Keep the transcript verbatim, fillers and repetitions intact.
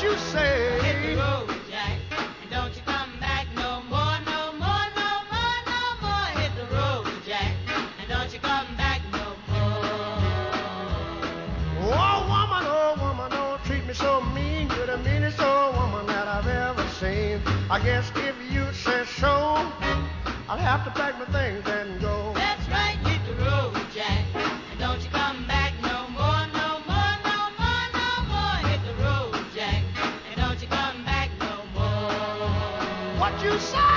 What you say? Hit the road, Jack, and don't you come back no more, no more, no more, no more. Hit the road, Jack, and don't you come back no more. Oh, woman, oh, woman, don't treat me so mean. You're the meanest old woman that I've ever seen. I guess if you say so, I'll have to pack my things and go. That's right, hit the road, Jack, and don't you come back no more, no more, no more, no more. Hit the road, Jack, and don't you come back no more. What you say?